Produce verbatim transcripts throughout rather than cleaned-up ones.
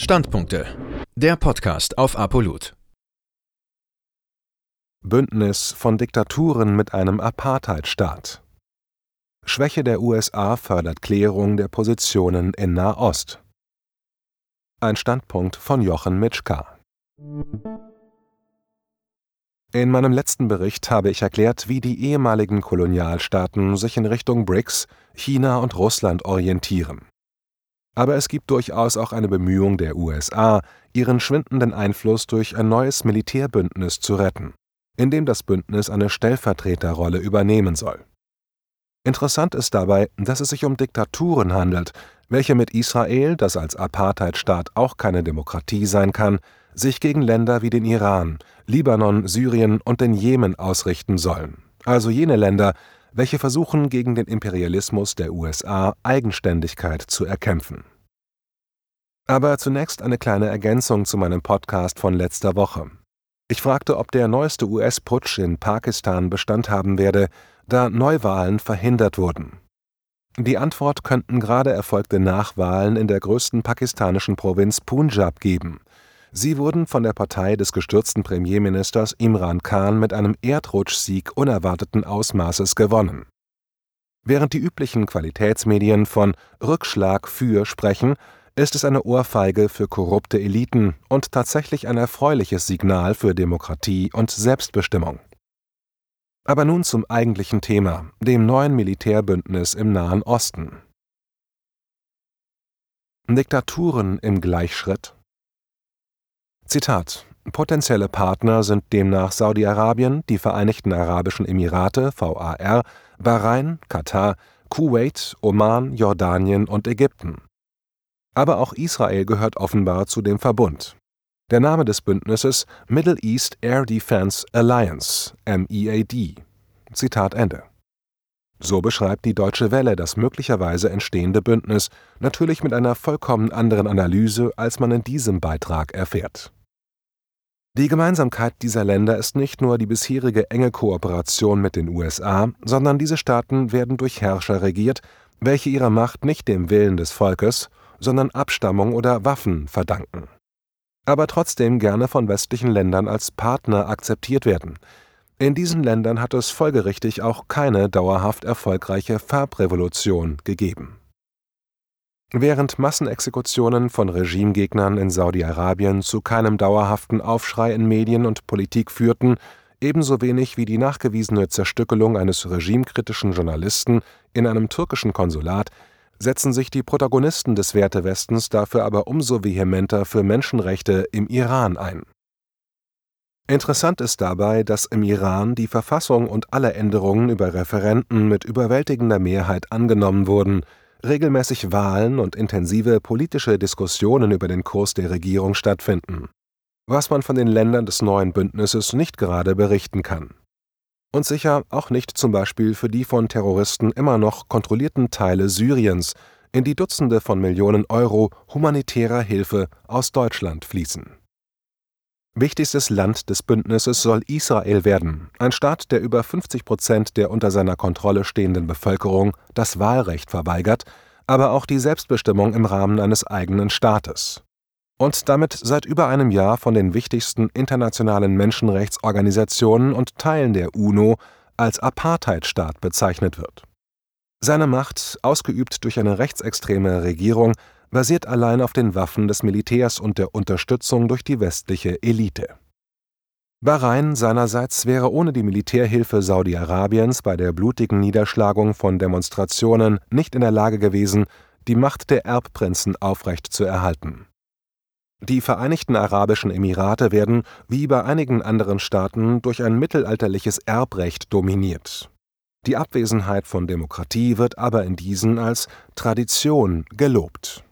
Standpunkte. Der Podcast auf Apollut. Bündnis von Diktaturen mit einem Apartheidstaat. Schwäche der U S A fördert Klärung der Positionen in Nahost. Ein Standpunkt von Jochen Mitschka. In meinem letzten Bericht habe ich erklärt, wie die ehemaligen Kolonialstaaten sich in Richtung B R I C S, China und Russland orientieren. Aber es gibt durchaus auch eine Bemühung der U S A, ihren schwindenden Einfluss durch ein neues Militärbündnis zu retten, in dem das Bündnis eine Stellvertreterrolle übernehmen soll. Interessant ist dabei, dass es sich um Diktaturen handelt, welche mit Israel, das als Apartheidstaat auch keine Demokratie sein kann, sich gegen Länder wie den Iran, Libanon, Syrien und den Jemen ausrichten sollen, also jene Länder, welche versuchen, gegen den Imperialismus der U S A Eigenständigkeit zu erkämpfen. Aber zunächst eine kleine Ergänzung zu meinem Podcast von letzter Woche. Ich fragte, ob der neueste U S-Putsch in Pakistan Bestand haben werde, da Neuwahlen verhindert wurden. Die Antwort könnten gerade erfolgte Nachwahlen in der größten pakistanischen Provinz Punjab geben. Sie wurden von der Partei des gestürzten Premierministers Imran Khan mit einem Erdrutschsieg unerwarteten Ausmaßes gewonnen. Während die üblichen Qualitätsmedien von »Rückschlag für« sprechen, ist es eine Ohrfeige für korrupte Eliten und tatsächlich ein erfreuliches Signal für Demokratie und Selbstbestimmung. Aber nun zum eigentlichen Thema, dem neuen Militärbündnis im Nahen Osten. Diktaturen im Gleichschritt? Zitat: Potenzielle Partner sind demnach Saudi-Arabien, die Vereinigten Arabischen Emirate V A R, Bahrain, Katar, Kuwait, Oman, Jordanien und Ägypten. Aber auch Israel gehört offenbar zu dem Verbund. Der Name des Bündnisses Middle East Air Defense Alliance, M E A D. Zitat Ende. So beschreibt die Deutsche Welle das möglicherweise entstehende Bündnis, natürlich mit einer vollkommen anderen Analyse, als man in diesem Beitrag erfährt. Die Gemeinsamkeit dieser Länder ist nicht nur die bisherige enge Kooperation mit den U S A, sondern diese Staaten werden durch Herrscher regiert, welche ihre Macht nicht dem Willen des Volkes, sondern Abstammung oder Waffen verdanken. Aber trotzdem gerne von westlichen Ländern als Partner akzeptiert werden. In diesen Ländern hat es folgerichtig auch keine dauerhaft erfolgreiche Farbrevolution gegeben. Während Massenexekutionen von Regimegegnern in Saudi-Arabien zu keinem dauerhaften Aufschrei in Medien und Politik führten, ebenso wenig wie die nachgewiesene Zerstückelung eines regimekritischen Journalisten in einem türkischen Konsulat, setzen sich die Protagonisten des Wertewestens dafür aber umso vehementer für Menschenrechte im Iran ein. Interessant ist dabei, dass im Iran die Verfassung und alle Änderungen über Referenden mit überwältigender Mehrheit angenommen wurden, regelmäßig Wahlen und intensive politische Diskussionen über den Kurs der Regierung stattfinden, was man von den Ländern des neuen Bündnisses nicht gerade berichten kann. Und sicher auch nicht zum Beispiel für die von Terroristen immer noch kontrollierten Teile Syriens, in die Dutzende von Millionen Euro humanitärer Hilfe aus Deutschland fließen. Wichtigstes Land des Bündnisses soll Israel werden, ein Staat, der über fünfzig Prozent der unter seiner Kontrolle stehenden Bevölkerung das Wahlrecht verweigert, aber auch die Selbstbestimmung im Rahmen eines eigenen Staates. Und damit seit über einem Jahr von den wichtigsten internationalen Menschenrechtsorganisationen und Teilen der UNO als Apartheidstaat bezeichnet wird. Seine Macht, ausgeübt durch eine rechtsextreme Regierung, basiert allein auf den Waffen des Militärs und der Unterstützung durch die westliche Elite. Bahrain seinerseits wäre ohne die Militärhilfe Saudi-Arabiens bei der blutigen Niederschlagung von Demonstrationen nicht in der Lage gewesen, die Macht der Erbprinzen aufrecht zu erhalten. Die Vereinigten Arabischen Emirate werden, wie bei einigen anderen Staaten, durch ein mittelalterliches Erbrecht dominiert. Die Abwesenheit von Demokratie wird aber in diesen als Tradition gelobt.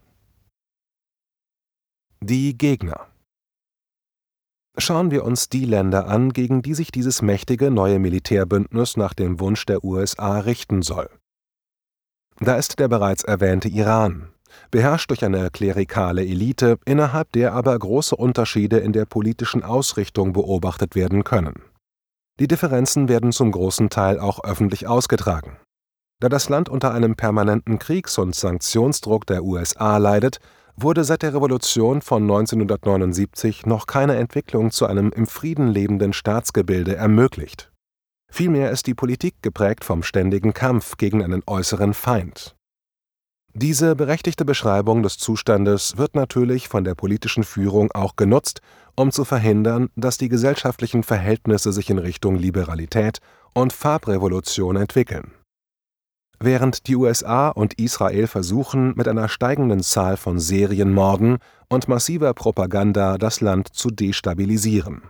Die Gegner. Schauen wir uns die Länder an, gegen die sich dieses mächtige neue Militärbündnis nach dem Wunsch der U S A richten soll. Da ist der bereits erwähnte Iran, beherrscht durch eine klerikale Elite, innerhalb der aber große Unterschiede in der politischen Ausrichtung beobachtet werden können. Die Differenzen werden zum großen Teil auch öffentlich ausgetragen. Da das Land unter einem permanenten Kriegs- und Sanktionsdruck der U S A leidet, wurde seit der Revolution von neunzehnhundertneunundsiebzig noch keine Entwicklung zu einem im Frieden lebenden Staatsgebilde ermöglicht. Vielmehr ist die Politik geprägt vom ständigen Kampf gegen einen äußeren Feind. Diese berechtigte Beschreibung des Zustandes wird natürlich von der politischen Führung auch genutzt, um zu verhindern, dass die gesellschaftlichen Verhältnisse sich in Richtung Liberalität und Farbrevolution entwickeln. Während die U S A und Israel versuchen, mit einer steigenden Zahl von Serienmorden und massiver Propaganda das Land zu destabilisieren.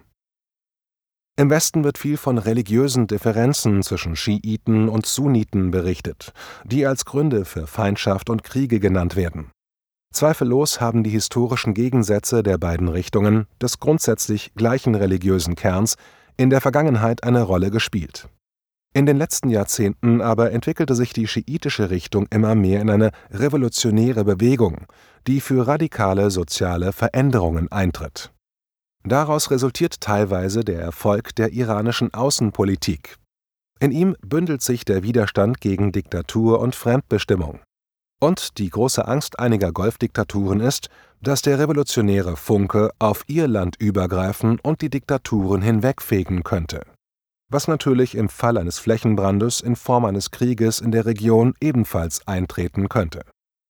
Im Westen wird viel von religiösen Differenzen zwischen Schiiten und Sunniten berichtet, die als Gründe für Feindschaft und Kriege genannt werden. Zweifellos haben die historischen Gegensätze der beiden Richtungen des grundsätzlich gleichen religiösen Kerns in der Vergangenheit eine Rolle gespielt. In den letzten Jahrzehnten aber entwickelte sich die schiitische Richtung immer mehr in eine revolutionäre Bewegung, die für radikale soziale Veränderungen eintritt. Daraus resultiert teilweise der Erfolg der iranischen Außenpolitik. In ihm bündelt sich der Widerstand gegen Diktatur und Fremdbestimmung. Und die große Angst einiger Golfdiktaturen ist, dass der revolutionäre Funke auf ihr Land übergreifen und die Diktaturen hinwegfegen könnte. Was natürlich im Fall eines Flächenbrandes in Form eines Krieges in der Region ebenfalls eintreten könnte.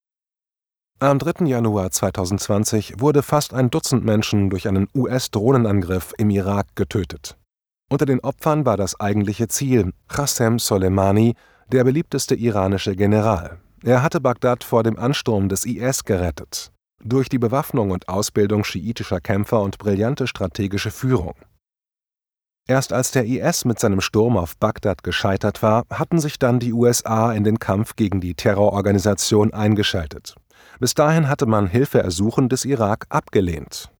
Am dritten Januar zweitausendzwanzig wurde fast ein Dutzend Menschen durch einen U S-Drohnenangriff im Irak getötet. Unter den Opfern war das eigentliche Ziel Qasem Soleimani, der beliebteste iranische General. Er hatte Bagdad vor dem Ansturm des I S gerettet, durch die Bewaffnung und Ausbildung schiitischer Kämpfer und brillante strategische Führung. Erst als der I S mit seinem Sturm auf Bagdad gescheitert war, hatten sich dann die U S A in den Kampf gegen die Terrororganisation eingeschaltet. Bis dahin hatte man Hilfeersuchen des Irak abgelehnt.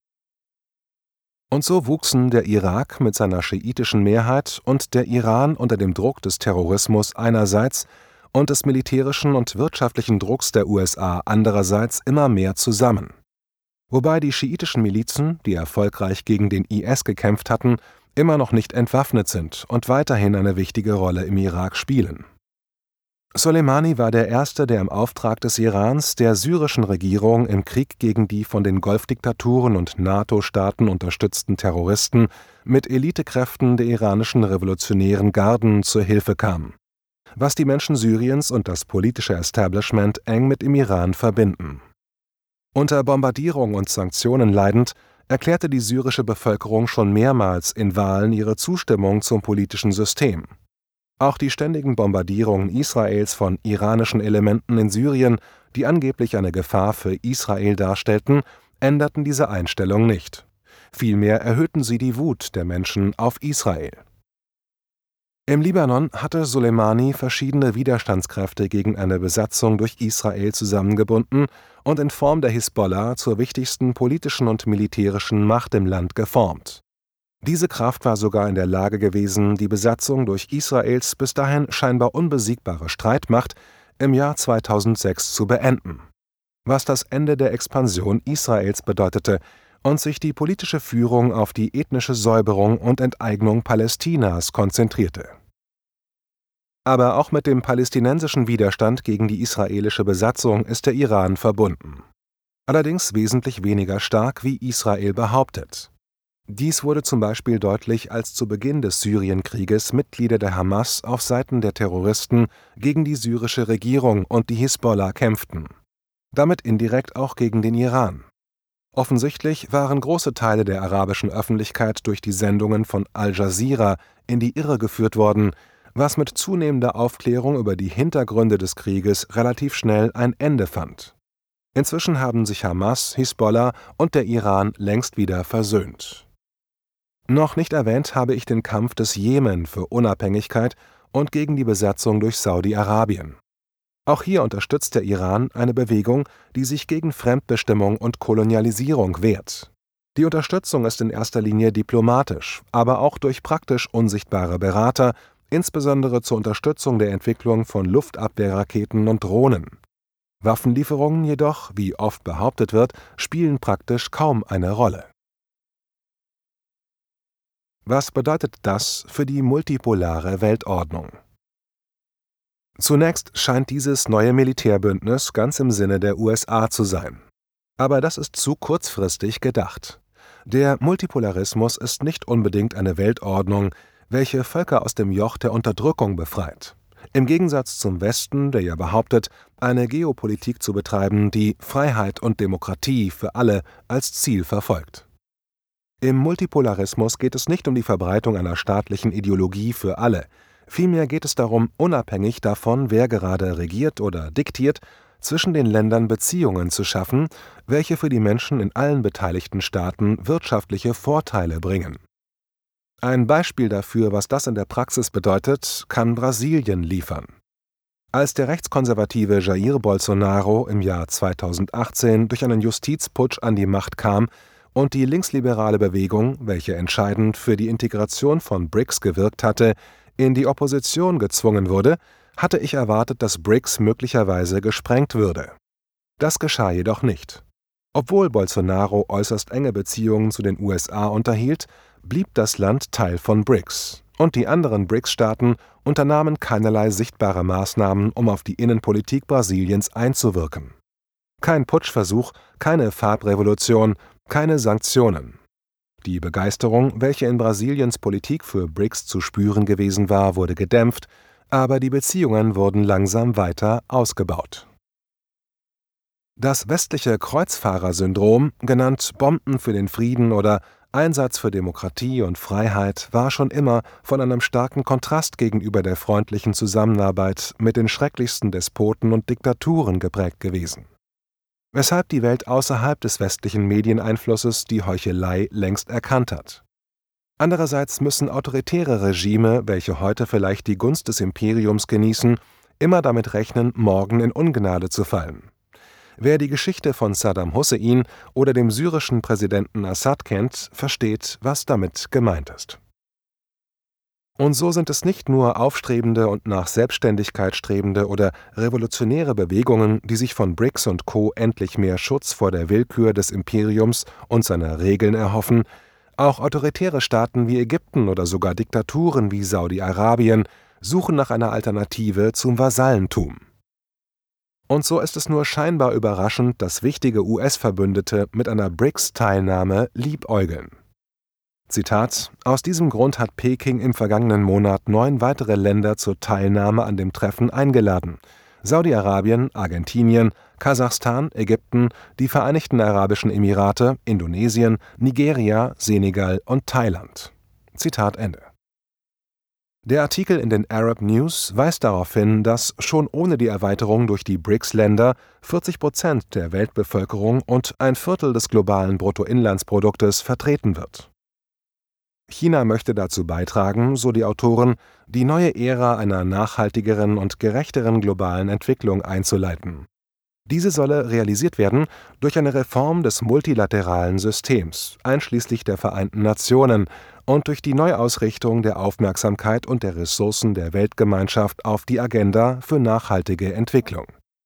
Und so wuchsen der Irak mit seiner schiitischen Mehrheit und der Iran unter dem Druck des Terrorismus einerseits und des militärischen und wirtschaftlichen Drucks der U S A andererseits immer mehr zusammen. Wobei die schiitischen Milizen, die erfolgreich gegen den I S gekämpft hatten, immer noch nicht entwaffnet sind und weiterhin eine wichtige Rolle im Irak spielen. Soleimani war der Erste, der im Auftrag des Irans der syrischen Regierung im Krieg gegen die von den Golfdiktaturen und NATO-Staaten unterstützten Terroristen mit Elitekräften der iranischen revolutionären Garden zur Hilfe kam, was die Menschen Syriens und das politische Establishment eng mit dem Iran verbinden. Unter Bombardierung und Sanktionen leidend, erklärte die syrische Bevölkerung schon mehrmals in Wahlen ihre Zustimmung zum politischen System. Auch die ständigen Bombardierungen Israels von iranischen Elementen in Syrien, die angeblich eine Gefahr für Israel darstellten, änderten diese Einstellung nicht. Vielmehr erhöhten sie die Wut der Menschen auf Israel. Im Libanon hatte Soleimani verschiedene Widerstandskräfte gegen eine Besatzung durch Israel zusammengebunden und in Form der Hisbollah zur wichtigsten politischen und militärischen Macht im Land geformt. Diese Kraft war sogar in der Lage gewesen, die Besatzung durch Israels bis dahin scheinbar unbesiegbare Streitmacht im Jahr zweitausendsechs zu beenden, was das Ende der Expansion Israels bedeutete und sich die politische Führung auf die ethnische Säuberung und Enteignung Palästinas konzentrierte. Aber auch mit dem palästinensischen Widerstand gegen die israelische Besatzung ist der Iran verbunden. Allerdings wesentlich weniger stark, wie Israel behauptet. Dies wurde zum Beispiel deutlich, als zu Beginn des Syrienkrieges Mitglieder der Hamas auf Seiten der Terroristen gegen die syrische Regierung und die Hisbollah kämpften. Damit indirekt auch gegen den Iran. Offensichtlich waren große Teile der arabischen Öffentlichkeit durch die Sendungen von Al Jazeera in die Irre geführt worden, was mit zunehmender Aufklärung über die Hintergründe des Krieges relativ schnell ein Ende fand. Inzwischen haben sich Hamas, Hisbollah und der Iran längst wieder versöhnt. Noch nicht erwähnt habe ich den Kampf des Jemen für Unabhängigkeit und gegen die Besatzung durch Saudi-Arabien. Auch hier unterstützt der Iran eine Bewegung, die sich gegen Fremdbestimmung und Kolonialisierung wehrt. Die Unterstützung ist in erster Linie diplomatisch, aber auch durch praktisch unsichtbare Berater, insbesondere zur Unterstützung der Entwicklung von Luftabwehrraketen und Drohnen. Waffenlieferungen jedoch, wie oft behauptet wird, spielen praktisch kaum eine Rolle. Was bedeutet das für die multipolare Weltordnung? Zunächst scheint dieses neue Militärbündnis ganz im Sinne der U S A zu sein. Aber das ist zu kurzfristig gedacht. Der Multipolarismus ist nicht unbedingt eine Weltordnung, welche Völker aus dem Joch der Unterdrückung befreit. Im Gegensatz zum Westen, der ja behauptet, eine Geopolitik zu betreiben, die Freiheit und Demokratie für alle als Ziel verfolgt. Im Multipolarismus geht es nicht um die Verbreitung einer staatlichen Ideologie für alle. Vielmehr geht es darum, unabhängig davon, wer gerade regiert oder diktiert, zwischen den Ländern Beziehungen zu schaffen, welche für die Menschen in allen beteiligten Staaten wirtschaftliche Vorteile bringen. Ein Beispiel dafür, was das in der Praxis bedeutet, kann Brasilien liefern. Als der rechtskonservative Jair Bolsonaro im Jahr zweitausendachtzehn durch einen Justizputsch an die Macht kam und die linksliberale Bewegung, welche entscheidend für die Integration von B R I C S gewirkt hatte, in die Opposition gezwungen wurde, hatte ich erwartet, dass B R I C S möglicherweise gesprengt würde. Das geschah jedoch nicht. Obwohl Bolsonaro äußerst enge Beziehungen zu den U S A unterhielt, blieb das Land Teil von B R I C S, und die anderen B R I C S-Staaten unternahmen keinerlei sichtbare Maßnahmen, um auf die Innenpolitik Brasiliens einzuwirken. Kein Putschversuch, keine Farbrevolution, keine Sanktionen. Die Begeisterung, welche in Brasiliens Politik für B R I C S zu spüren gewesen war, wurde gedämpft, aber die Beziehungen wurden langsam weiter ausgebaut. Das westliche Kreuzfahrersyndrom, genannt Bomben für den Frieden oder Einsatz für Demokratie und Freiheit, war schon immer von einem starken Kontrast gegenüber der freundlichen Zusammenarbeit mit den schrecklichsten Despoten und Diktaturen geprägt gewesen. Weshalb die Welt außerhalb des westlichen Medieneinflusses die Heuchelei längst erkannt hat. Andererseits müssen autoritäre Regime, welche heute vielleicht die Gunst des Imperiums genießen, immer damit rechnen, morgen in Ungnade zu fallen. Wer die Geschichte von Saddam Hussein oder dem syrischen Präsidenten Assad kennt, versteht, was damit gemeint ist. Und so sind es nicht nur aufstrebende und nach Selbstständigkeit strebende oder revolutionäre Bewegungen, die sich von B R I C S und Co. endlich mehr Schutz vor der Willkür des Imperiums und seiner Regeln erhoffen, auch autoritäre Staaten wie Ägypten oder sogar Diktaturen wie Saudi-Arabien suchen nach einer Alternative zum Vasallentum. Und so ist es nur scheinbar überraschend, dass wichtige U S-Verbündete mit einer B R I C S-Teilnahme liebäugeln. Zitat: Aus diesem Grund hat Peking im vergangenen Monat neun weitere Länder zur Teilnahme an dem Treffen eingeladen: Saudi-Arabien, Argentinien, Kasachstan, Ägypten, die Vereinigten Arabischen Emirate, Indonesien, Nigeria, Senegal und Thailand. Zitat Ende. Der Artikel in den Arab News weist darauf hin, dass schon ohne die Erweiterung durch die B R I C S-Länder vierzig Prozent der Weltbevölkerung und ein Viertel des globalen Bruttoinlandsproduktes vertreten wird. China möchte dazu beitragen, so die Autoren, die neue Ära einer nachhaltigeren und gerechteren globalen Entwicklung einzuleiten. Diese solle realisiert werden durch eine Reform des multilateralen Systems, einschließlich der Vereinten Nationen, und durch die Neuausrichtung der Aufmerksamkeit und der Ressourcen der Weltgemeinschaft auf die Agenda für nachhaltige Entwicklung.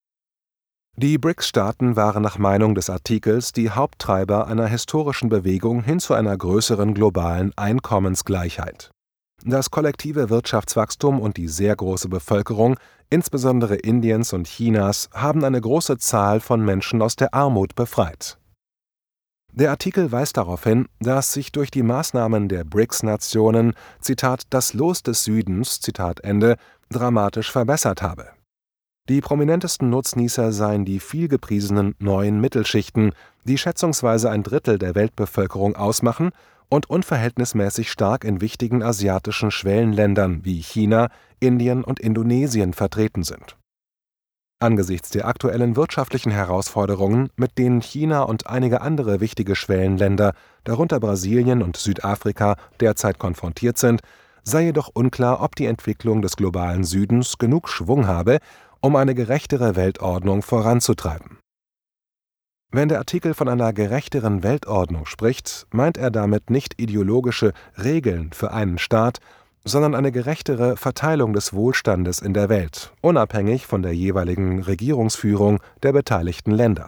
Die B R I C S-Staaten waren nach Meinung des Artikels die Haupttreiber einer historischen Bewegung hin zu einer größeren globalen Einkommensgleichheit. Das kollektive Wirtschaftswachstum und die sehr große Bevölkerung, insbesondere Indiens und Chinas, haben eine große Zahl von Menschen aus der Armut befreit. Der Artikel weist darauf hin, dass sich durch die Maßnahmen der B R I C S-Nationen, Zitat, das Los des Südens, Zitat Ende, dramatisch verbessert habe. Die prominentesten Nutznießer seien die vielgepriesenen neuen Mittelschichten, die schätzungsweise ein Drittel der Weltbevölkerung ausmachen und unverhältnismäßig stark in wichtigen asiatischen Schwellenländern wie China, Indien und Indonesien vertreten sind. Angesichts der aktuellen wirtschaftlichen Herausforderungen, mit denen China und einige andere wichtige Schwellenländer, darunter Brasilien und Südafrika, derzeit konfrontiert sind, sei jedoch unklar, ob die Entwicklung des globalen Südens genug Schwung habe, um eine gerechtere Weltordnung voranzutreiben. Wenn der Artikel von einer gerechteren Weltordnung spricht, meint er damit nicht ideologische Regeln für einen Staat, sondern eine gerechtere Verteilung des Wohlstandes in der Welt, unabhängig von der jeweiligen Regierungsführung der beteiligten Länder.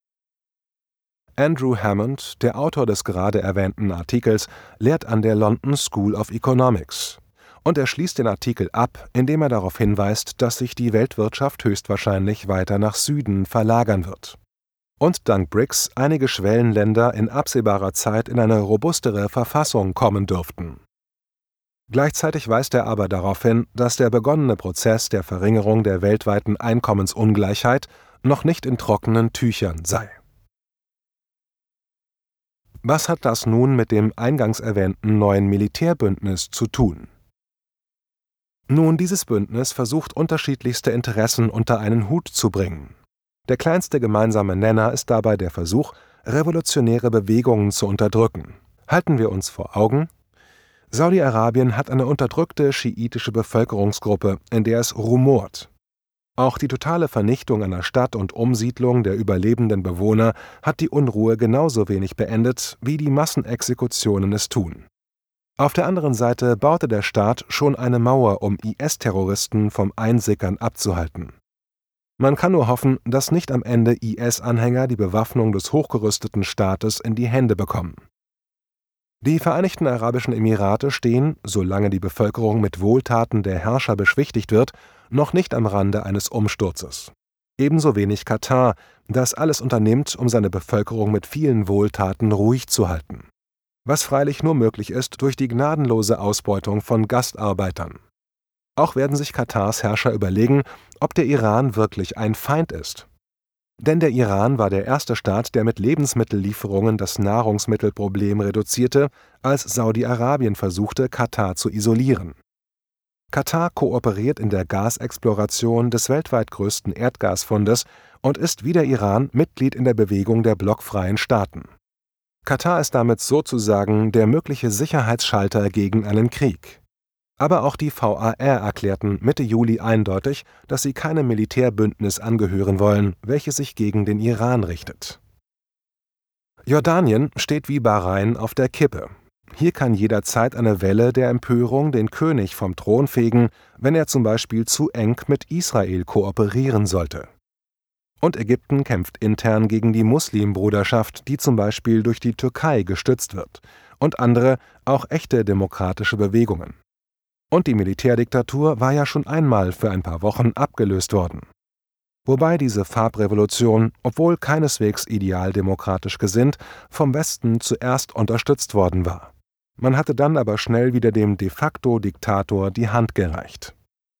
Andrew Hammond, der Autor des gerade erwähnten Artikels, lehrt an der London School of Economics. Und er schließt den Artikel ab, indem er darauf hinweist, dass sich die Weltwirtschaft höchstwahrscheinlich weiter nach Süden verlagern wird. und dank BRICS einige Schwellenländer in absehbarer Zeit in eine robustere Verfassung kommen dürften. Gleichzeitig weist er aber darauf hin, dass der begonnene Prozess der Verringerung der weltweiten Einkommensungleichheit noch nicht in trockenen Tüchern sei. Was hat das nun mit dem eingangs erwähnten neuen Militärbündnis zu tun? Nun, dieses Bündnis versucht unterschiedlichste Interessen unter einen Hut zu bringen. Der kleinste gemeinsame Nenner ist dabei der Versuch, revolutionäre Bewegungen zu unterdrücken. Halten wir uns vor Augen: Saudi-Arabien hat eine unterdrückte schiitische Bevölkerungsgruppe, in der es rumort. Auch die totale Vernichtung einer Stadt und Umsiedlung der überlebenden Bewohner hat die Unruhe genauso wenig beendet, wie die Massenexekutionen es tun. Auf der anderen Seite baute der Staat schon eine Mauer, um I S-Terroristen vom Einsickern abzuhalten. Man kann nur hoffen, dass nicht am Ende I S-Anhänger die Bewaffnung des hochgerüsteten Staates in die Hände bekommen. Die Vereinigten Arabischen Emirate stehen, solange die Bevölkerung mit Wohltaten der Herrscher beschwichtigt wird, noch nicht am Rande eines Umsturzes. Ebenso wenig Katar, das alles unternimmt, um seine Bevölkerung mit vielen Wohltaten ruhig zu halten. Was freilich nur möglich ist durch die gnadenlose Ausbeutung von Gastarbeitern. Auch werden sich Katars Herrscher überlegen, ob der Iran wirklich ein Feind ist. Denn der Iran war der erste Staat, der mit Lebensmittellieferungen das Nahrungsmittelproblem reduzierte, als Saudi-Arabien versuchte, Katar zu isolieren. Katar kooperiert in der Gasexploration des weltweit größten Erdgasfundes und ist wie der Iran Mitglied in der Bewegung der blockfreien Staaten. Katar ist damit sozusagen der mögliche Sicherheitsschalter gegen einen Krieg. Aber auch die V A R erklärten Mitte Juli eindeutig, dass sie keinem Militärbündnis angehören wollen, welches sich gegen den Iran richtet. Jordanien steht wie Bahrain auf der Kippe. Hier kann jederzeit eine Welle der Empörung den König vom Thron fegen, wenn er zum Beispiel zu eng mit Israel kooperieren sollte. Und Ägypten kämpft intern gegen die Muslimbruderschaft, die zum Beispiel durch die Türkei gestützt wird, und andere, auch echte demokratische Bewegungen. Und die Militärdiktatur war ja schon einmal für ein paar Wochen abgelöst worden. Wobei diese Farbrevolution, obwohl keineswegs idealdemokratisch gesinnt, vom Westen zuerst unterstützt worden war. Man hatte dann aber schnell wieder dem de facto Diktator die Hand gereicht.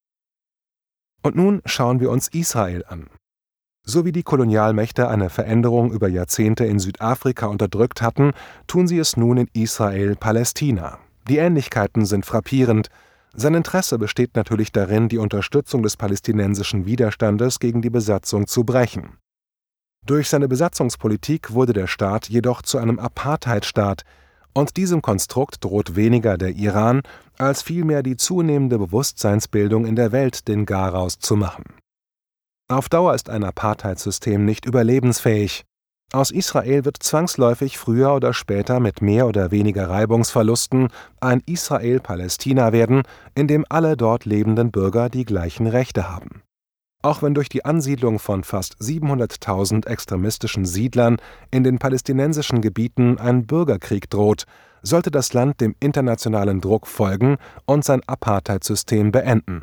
Und nun schauen wir uns Israel an. So wie die Kolonialmächte eine Veränderung über Jahrzehnte in Südafrika unterdrückt hatten, tun sie es nun in Israel-Palästina. Die Ähnlichkeiten sind frappierend. Sein Interesse besteht natürlich darin, die Unterstützung des palästinensischen Widerstandes gegen die Besatzung zu brechen. Durch seine Besatzungspolitik wurde der Staat jedoch zu einem Apartheidstaat, und diesem Konstrukt droht weniger der Iran, als vielmehr die zunehmende Bewusstseinsbildung in der Welt den Garaus zu machen. Auf Dauer ist ein Apartheidsystem nicht überlebensfähig. Aus Israel wird zwangsläufig früher oder später mit mehr oder weniger Reibungsverlusten ein Israel-Palästina werden, in dem alle dort lebenden Bürger die gleichen Rechte haben. Auch wenn durch die Ansiedlung von fast siebenhunderttausend extremistischen Siedlern in den palästinensischen Gebieten ein Bürgerkrieg droht, sollte das Land dem internationalen Druck folgen und sein Apartheidsystem beenden.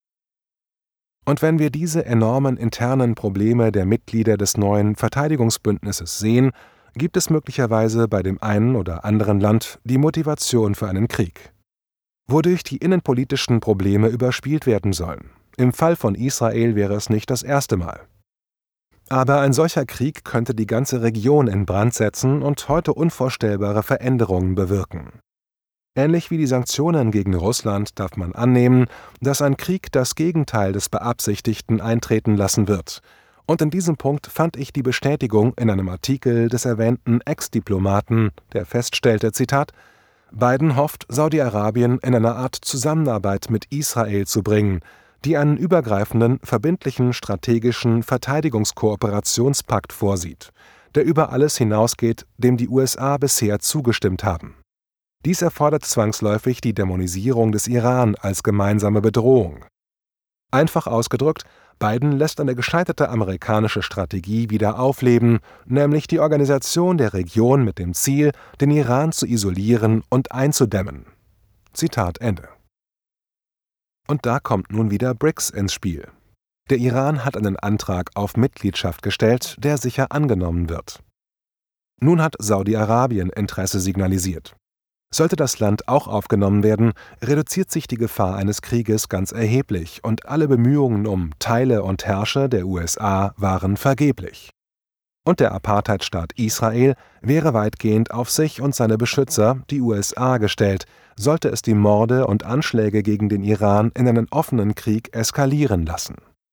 Und wenn wir diese enormen internen Probleme der Mitglieder des neuen Verteidigungsbündnisses sehen, gibt es möglicherweise bei dem einen oder anderen Land die Motivation für einen Krieg. Wodurch die innenpolitischen Probleme überspielt werden sollen. Im Fall von Israel wäre es nicht das erste Mal. Aber ein solcher Krieg könnte die ganze Region in Brand setzen und heute unvorstellbare Veränderungen bewirken. Ähnlich wie die Sanktionen gegen Russland darf man annehmen, dass ein Krieg das Gegenteil des Beabsichtigten eintreten lassen wird. Und in diesem Punkt fand ich die Bestätigung in einem Artikel des erwähnten Ex-Diplomaten, der feststellte, Zitat, Biden hofft, Saudi-Arabien in eine Art Zusammenarbeit mit Israel zu bringen, die einen übergreifenden, verbindlichen strategischen Verteidigungskooperationspakt vorsieht, der über alles hinausgeht, dem die U S A bisher zugestimmt haben. Dies erfordert zwangsläufig die Dämonisierung des Iran als gemeinsame Bedrohung. Einfach ausgedrückt, Biden lässt eine gescheiterte amerikanische Strategie wieder aufleben, nämlich die Organisation der Region mit dem Ziel, den Iran zu isolieren und einzudämmen. Zitat Ende. Und da kommt nun wieder BRICS ins Spiel. Der Iran hat einen Antrag auf Mitgliedschaft gestellt, der sicher angenommen wird. Nun hat Saudi-Arabien Interesse signalisiert. Sollte das Land auch aufgenommen werden, reduziert sich die Gefahr eines Krieges ganz erheblich und alle Bemühungen um Teile und Herrsche der U S A waren vergeblich. Und der Apartheidstaat Israel wäre weitgehend auf sich und seine Beschützer, die U S A, gestellt, sollte es die Morde und Anschläge gegen den Iran in einen offenen Krieg eskalieren lassen.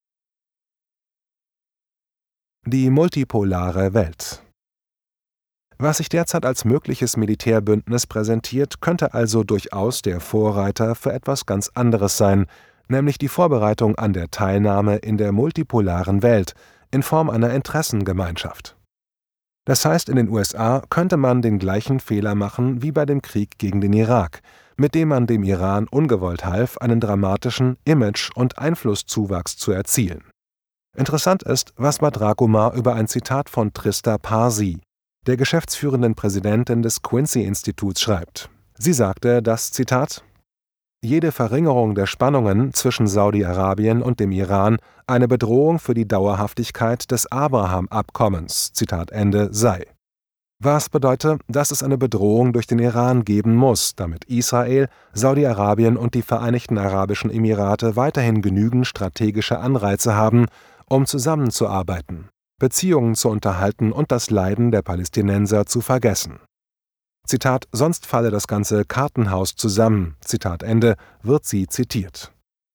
Die multipolare Welt. Was sich derzeit als mögliches Militärbündnis präsentiert, könnte also durchaus der Vorreiter für etwas ganz anderes sein, nämlich die Vorbereitung an der Teilnahme in der multipolaren Welt in Form einer Interessengemeinschaft. Das heißt, in den U S A könnte man den gleichen Fehler machen wie bei dem Krieg gegen den Irak, mit dem man dem Iran ungewollt half, einen dramatischen Image- und Einflusszuwachs zu erzielen. Interessant ist, was Badrak Umar über ein Zitat von Trista Parsi, der geschäftsführenden Präsidentin des Quincy-Instituts, schreibt. Sie sagte, dass, Zitat, jede Verringerung der Spannungen zwischen Saudi-Arabien und dem Iran eine Bedrohung für die Dauerhaftigkeit des Abraham-Abkommens, Zitat Ende, sei. Was bedeutet, dass es eine Bedrohung durch den Iran geben muss, damit Israel, Saudi-Arabien und die Vereinigten Arabischen Emirate weiterhin genügend strategische Anreize haben, um zusammenzuarbeiten, Beziehungen zu unterhalten und das Leiden der Palästinenser zu vergessen. Zitat, sonst falle das ganze Kartenhaus zusammen, Zitat Ende, wird sie zitiert.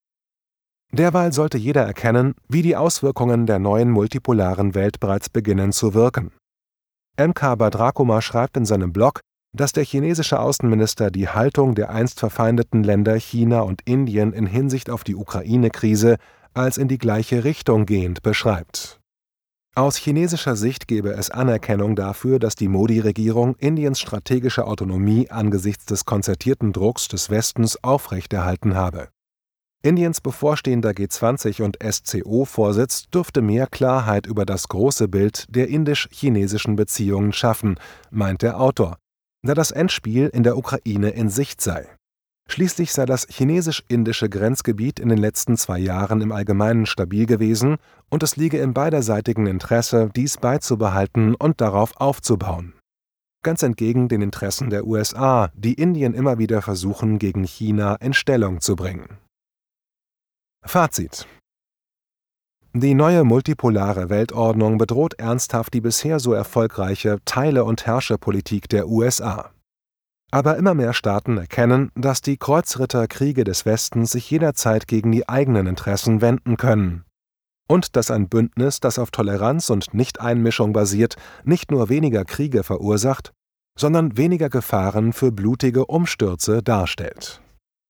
Derweil sollte jeder erkennen, wie die Auswirkungen der neuen multipolaren Welt bereits beginnen zu wirken. M K Badrak Umar schreibt in seinem Blog, dass der chinesische Außenminister die Haltung der einst verfeindeten Länder China und Indien in Hinsicht auf die Ukraine-Krise als in die gleiche Richtung gehend beschreibt. Aus chinesischer Sicht gebe es Anerkennung dafür, dass die Modi-Regierung Indiens strategische Autonomie angesichts des konzertierten Drucks des Westens aufrechterhalten habe. Indiens bevorstehender G zwanzig- und S C O-Vorsitz dürfte mehr Klarheit über das große Bild der indisch-chinesischen Beziehungen schaffen, meint der Autor, da das Endspiel in der Ukraine in Sicht sei. Schließlich sei das chinesisch-indische Grenzgebiet in den letzten zwei Jahren im Allgemeinen stabil gewesen und es liege im beiderseitigen Interesse, dies beizubehalten und darauf aufzubauen. Ganz entgegen den Interessen der U S A, die Indien immer wieder versuchen, gegen China in Stellung zu bringen. Fazit: Die neue multipolare Weltordnung bedroht ernsthaft die bisher so erfolgreiche Teile- und Herrscherpolitik der U S A. Aber immer mehr Staaten erkennen, dass die Kreuzritterkriege des Westens sich jederzeit gegen die eigenen Interessen wenden können. Und dass ein Bündnis, das auf Toleranz und Nichteinmischung basiert, nicht nur weniger Kriege verursacht, sondern weniger Gefahren für blutige Umstürze darstellt.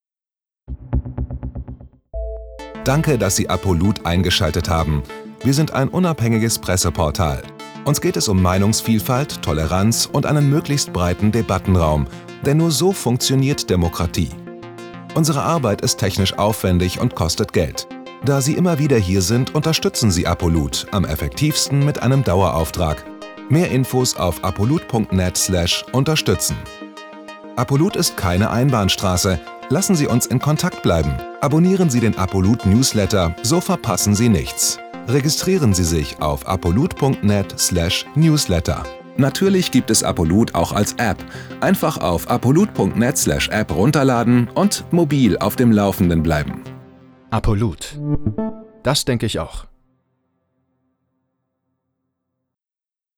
Danke, dass Sie Apolut eingeschaltet haben. Wir sind ein unabhängiges Presseportal. Uns geht es um Meinungsvielfalt, Toleranz und einen möglichst breiten Debattenraum, denn nur so funktioniert Demokratie. Unsere Arbeit ist technisch aufwendig und kostet Geld. Da Sie immer wieder hier sind, unterstützen Sie Apolut am effektivsten mit einem Dauerauftrag. Mehr Infos auf apolut punkt net slash unterstützen. Apolut ist keine Einbahnstraße. Lassen Sie uns in Kontakt bleiben. Abonnieren Sie den Apolut Newsletter, so verpassen Sie nichts. Registrieren Sie sich auf apolut punkt net slash newsletter. Natürlich gibt es Apolut auch als App. Einfach auf apolut punkt net slash app runterladen und mobil auf dem Laufenden bleiben. Apolut. Das denke ich auch.